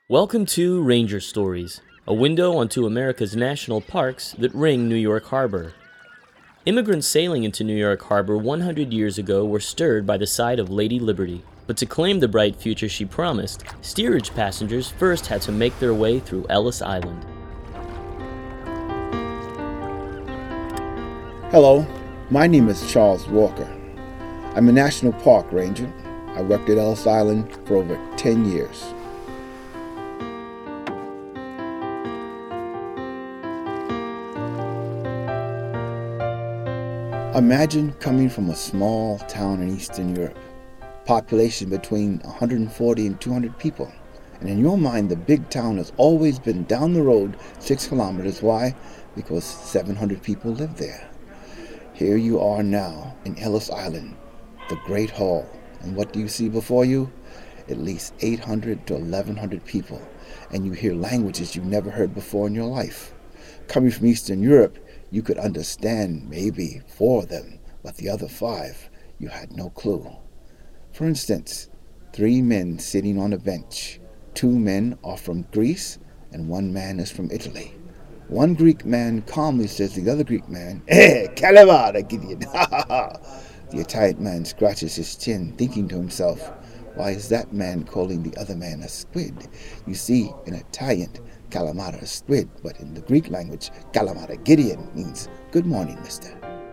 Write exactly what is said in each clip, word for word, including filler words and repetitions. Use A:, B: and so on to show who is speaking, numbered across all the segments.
A: Welcome to Ranger Stories, a window onto America's national parks that ring New York Harbor. Immigrants sailing into New York Harbor one hundred years ago were stirred by the sight of Lady Liberty. But to claim the bright future she promised, steerage passengers first had to make their way through Ellis Island.
B: Hello, my name is Charles Walker. I'm a National Park Ranger. I worked at Ellis Island for over ten years. Imagine coming from a small town in Eastern Europe, population between one hundred forty and two hundred people, and in your mind the big town has always been down the road six kilometers. Why? Because seven hundred people live there. Here you are now in Ellis Island, the Great Hall, and what do you see before you? At least eight hundred to eleven hundred people, and you hear languages you've never heard before in your life. Coming from Eastern Europe, you could understand maybe four of them, but the other five, you had no clue. For instance, three men sitting on a bench. Two men are from Greece, and one man is from Italy. One Greek man calmly says to the other Greek man, "Eh, calamara, Gideon!" The Italian man scratches his chin, thinking to himself, why is that man calling the other man a squid? You see, in Italian, calamara is squid, but in the Greek language, calamara Gideon means good morning, mister.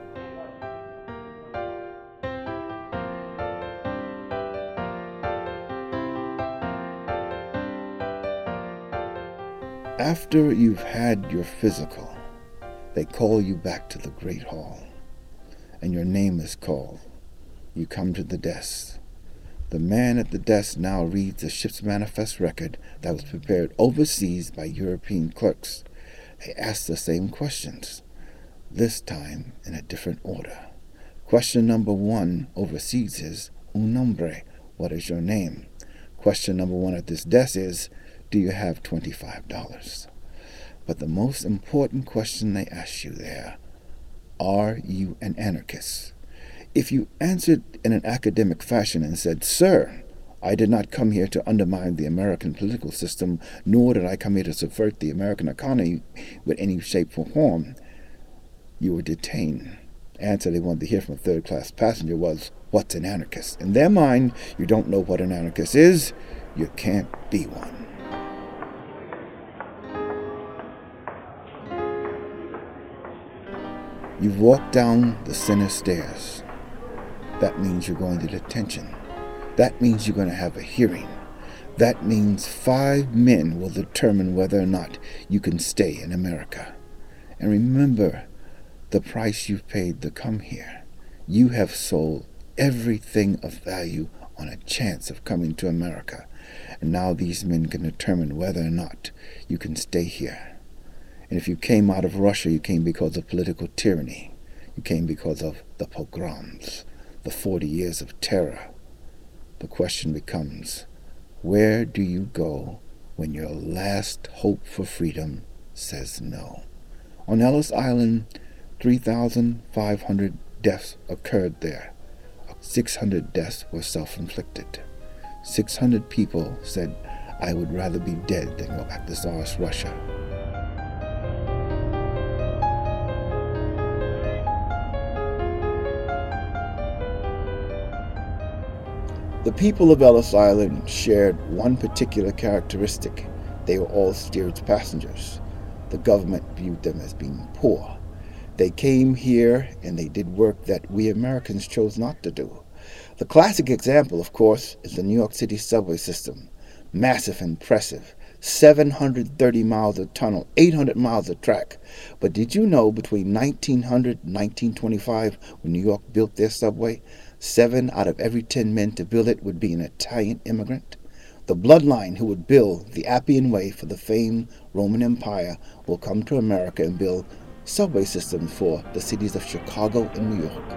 B: After you've had your physical, they call you back to the Great Hall, and your name is called. You come to the desk. The man at the desk now reads the ship's manifest record that was prepared overseas by European clerks. They ask the same questions, this time in a different order. Question number one overseas is, un nombre, what is your name? Question number one at this desk is, do you have twenty-five dollars? But the most important question they ask you there, are you an anarchist? If you answered in an academic fashion and said, "Sir, I did not come here to undermine the American political system, nor did I come here to subvert the American economy with any shape or form," you were detained. The answer they wanted to hear from a third-class passenger was, "What's an anarchist?" In their mind, you don't know what an anarchist is, you can't be one. You've walked down the center stairs. That means you're going to detention. That means you're going to have a hearing. That means five men will determine whether or not you can stay in America. And remember the price you've paid to come here. You have sold everything of value on a chance of coming to America. And now these men can determine whether or not you can stay here. And if you came out of Russia, you came because of political tyranny. You came because of the pogroms, the forty years of terror. The question becomes, where do you go when your last hope for freedom says no? On Ellis Island, three thousand five hundred deaths occurred there. six hundred deaths were self-inflicted. six hundred people said, "I would rather be dead than go back to Tsarist Russia." The people of Ellis Island shared one particular characteristic. They were all steerage passengers. The government viewed them as being poor. They came here and they did work that we Americans chose not to do. The classic example, of course, is the New York City subway system. Massive, impressive. seven hundred thirty miles of tunnel, eight hundred miles of track. But did you know between nineteen hundred and nineteen twenty-five, when New York built their subway, seven out of every ten men to build it would be an Italian immigrant? The bloodline who would build the Appian Way for the famed Roman Empire will come to America and build subway systems for the cities of Chicago and New York.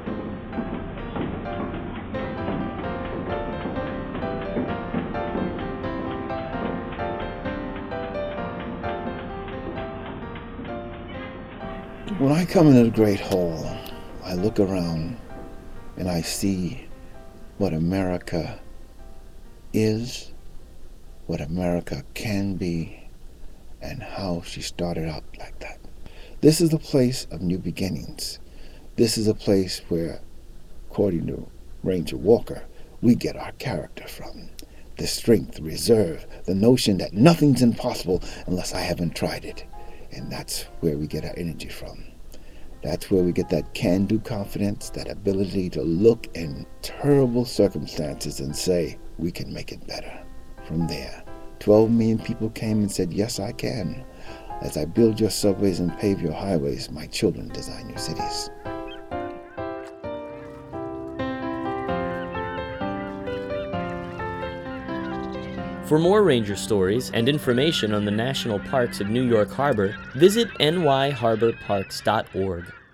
B: When I come into the Great Hall, I look around and I see what America is what America can be and how she started out like that. This is a place of new beginnings. This is a place where, according to Ranger Walker, we get our character from. The strength, the reserve, the notion that nothing's impossible unless I haven't tried it. And that's where we get our energy from. That's where we get that can-do confidence, that ability to look in terrible circumstances and say, we can make it better. From there, twelve million people came and said, yes, I can. As I build your subways and pave your highways, my children design your cities.
A: For more ranger stories and information on the national parks of New York Harbor, visit n y harbor parks dot org.